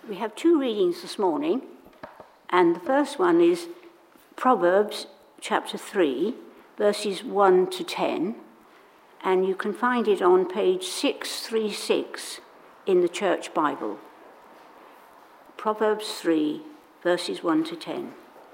We have two readings this morning, and the first one is Proverbs chapter 3, verses 1 to 10, and you can find it on page 636 in the Church Bible. Proverbs 3, verses 1 to 10.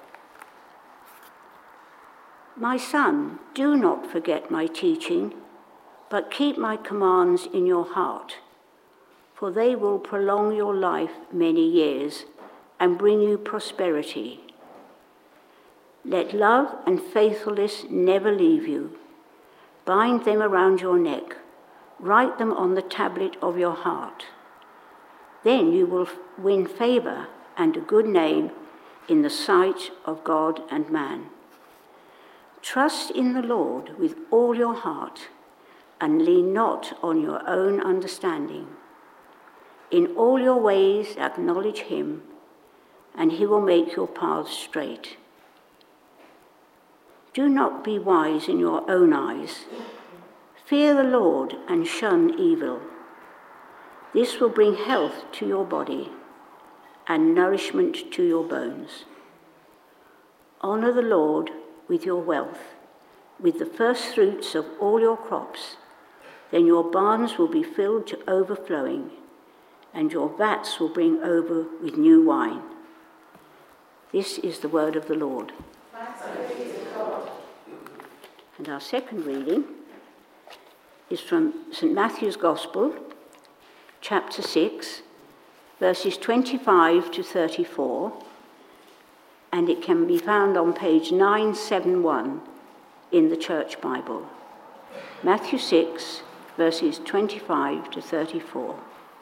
My son, do not forget my teaching, but keep my commands in your heart, for they will prolong your life many years and bring you prosperity. Let love and faithfulness never leave you. Bind them around your neck. Write them on the tablet of your heart. Then you will win favor and a good name in the sight of God and man. Trust in the Lord with all your heart and lean not on your own understanding. In all your ways acknowledge him, and he will make your paths straight. Do not be wise in your own eyes. Fear the Lord and shun evil. This will bring health to your body and nourishment to your bones. Honor the Lord with your wealth, with the first fruits of all your crops. Then your barns will be filled to overflowing, and your vats will bring over with new wine. This is the word of the Lord. And our second reading is from St. Matthew's Gospel, chapter 6, verses 25 to 34, and it can be found on page 971 in the Church Bible. Matthew 6, verses 25 to 34.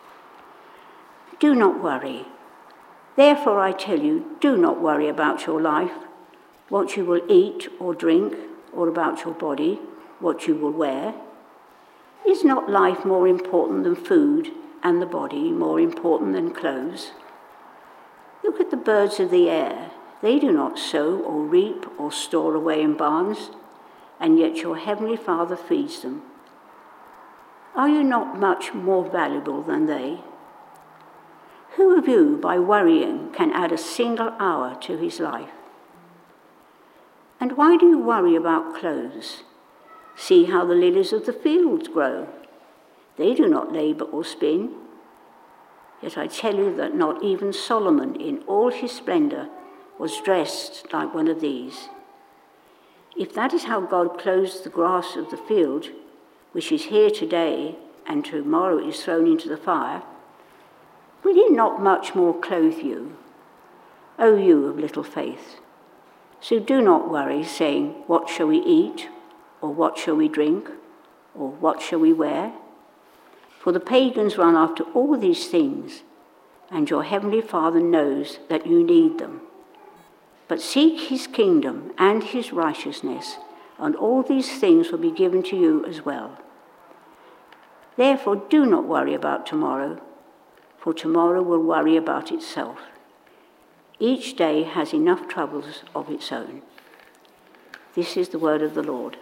Do not worry. Therefore I tell you, do not worry about your life, what you will eat or drink, or about your body, what you will wear. Is not life more important than food, and the body more important than clothes? Look at the birds of the air. They do not sow or reap or store away in barns, and yet your heavenly Father feeds them. Are you not much more valuable than they? Who of you, by worrying, can add a single hour to his life? And why do you worry about clothes? See how the lilies of the field grow. They do not labor or spin. Yet I tell you that not even Solomon in all his splendor was dressed like one of these. If that is how God clothes the grass of the field, which is here today and tomorrow is thrown into the fire, will he not much more clothe you, O you of little faith? So do not worry, saying, what shall we eat? Or what shall we drink? Or what shall we wear? For the pagans run after all these things, and your heavenly Father knows that you need them. But seek his kingdom and his righteousness, and all these things will be given to you as well. Therefore do not worry about tomorrow, for tomorrow will worry about itself. Each day has enough troubles of its own. This is the word of the Lord.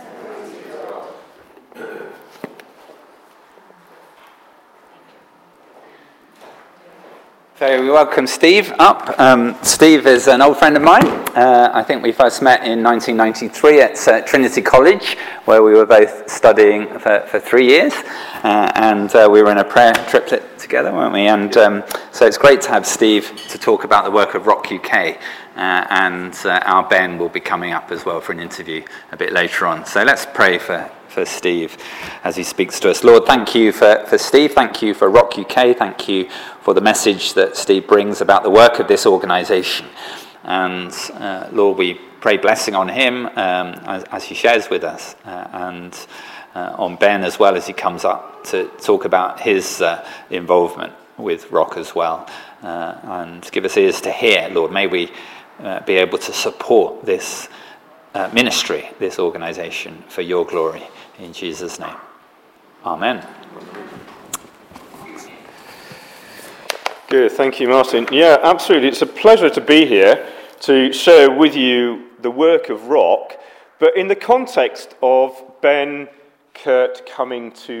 So we welcome Steve up. Steve is an old friend of mine. I think we first met in 1993 at Trinity College, where we were both studying for 3 years. And we were in a prayer triplet together, weren't we? And so it's great to have Steve to talk about the work of Rock UK. And our Ben will be coming up as well for an interview a bit later on. So let's pray for Steve as he speaks to us. Lord, thank you for Steve. Thank you for Rock UK. Thank you for the message that Steve brings about the work of this organisation. And Lord, we pray blessing on him as he shares with us, and on Ben as well as he comes up to talk about his involvement with Rock as well. And give us ears to hear, Lord. May we be able to support this ministry, this organisation, for your glory. In Jesus' name. Amen. Good, thank you, Martin. Yeah, absolutely. It's a pleasure to be here to share with you the work of Rock, but in the context of Ben Kurt coming to